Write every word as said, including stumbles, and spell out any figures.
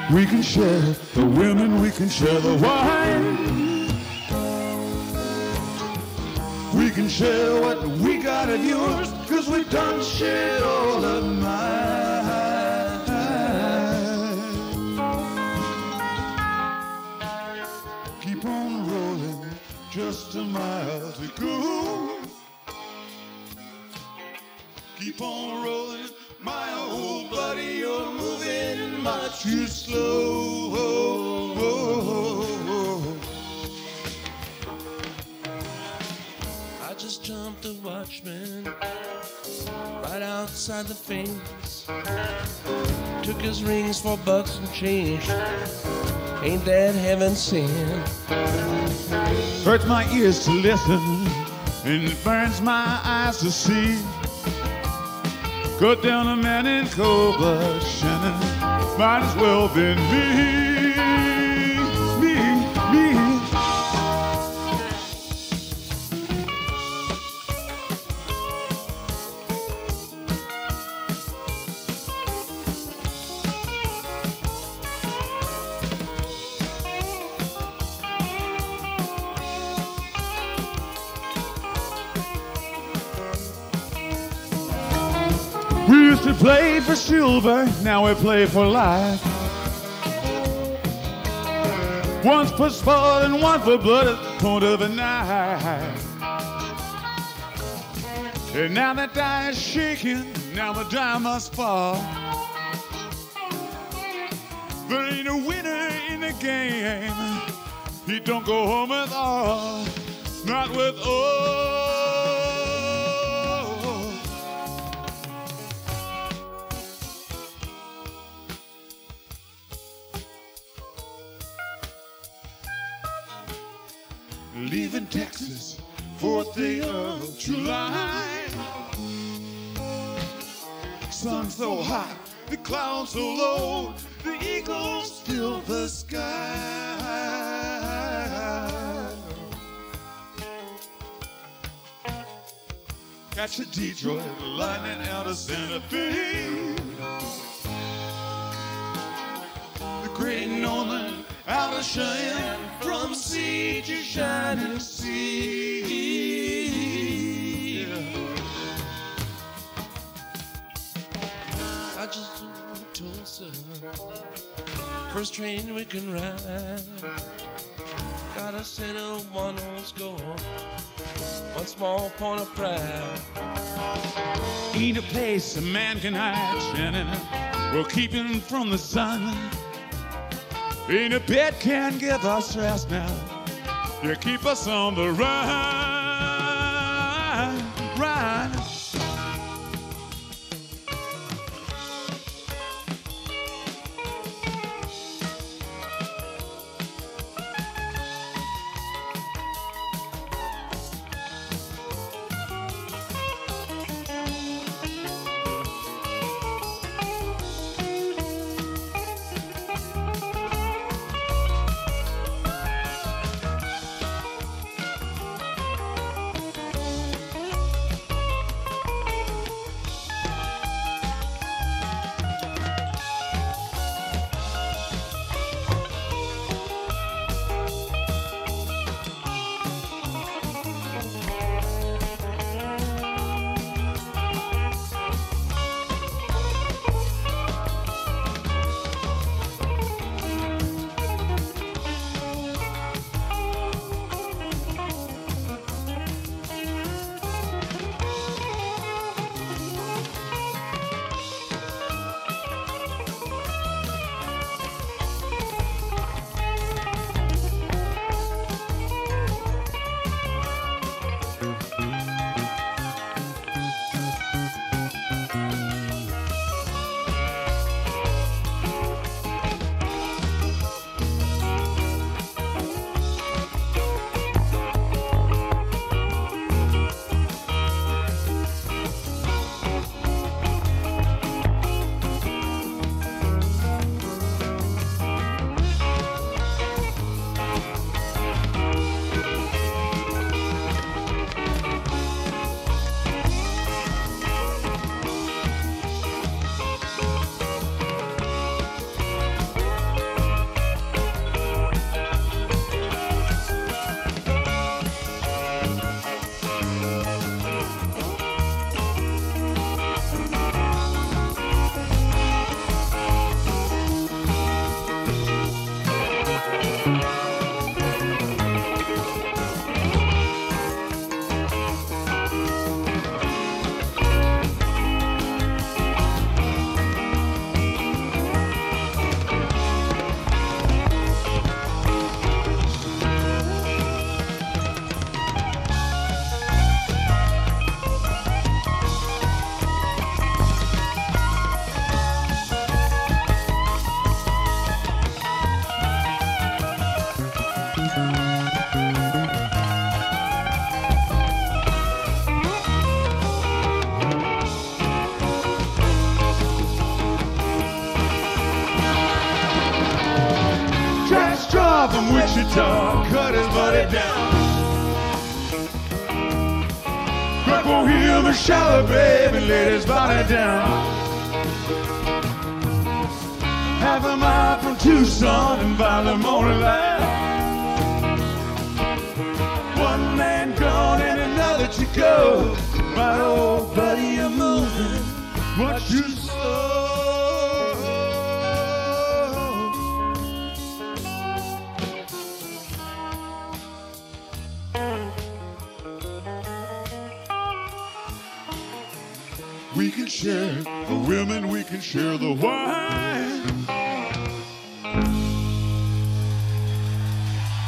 we can share the women, we can share the wine. We can share what we got of yours, cause we done shared all of mine. Keep on rolling, just a mile to go. Keep on rolling, my old buddy, you're moving much too slow. Oh, oh, oh, I just jumped the watchman right outside the fence. Took his rings for bucks and change. Ain't that heaven sent? hurts my ears to listen, and it burns my eyes to see. Cut down a man in cold blood, Shannon. Might as well been me, me, me. We used to play for silver, now we play for life. One's for sport and one for blood at the point of a knife. And now the die is shaking, now the die must fall. There ain't a winner in the game. He don't go home with all, not with all. Leaving Texas, fourth day of July. Sun so hot, the clouds so low, the eagles fill the sky. Catch a Detroit lightning out of Santa Fe. The great Northern out of Cheyenne, from sea to shining sea. I just told Tulsa, first train we can ride. Got a set of one old score, one small point of pride. Ain't a place a man can hide, Shannon. We'll keep him from the sun. Ain't a bed can give us rest now. You keep us on the run, run. Paul from Wichita cut his buddy down. Go him a shallow babe and laid his body down. Half a mile from Tucson and by the morning light. One man gone and another to go. My old buddy, you're moving much too slow. We can share the women, we can share the wine.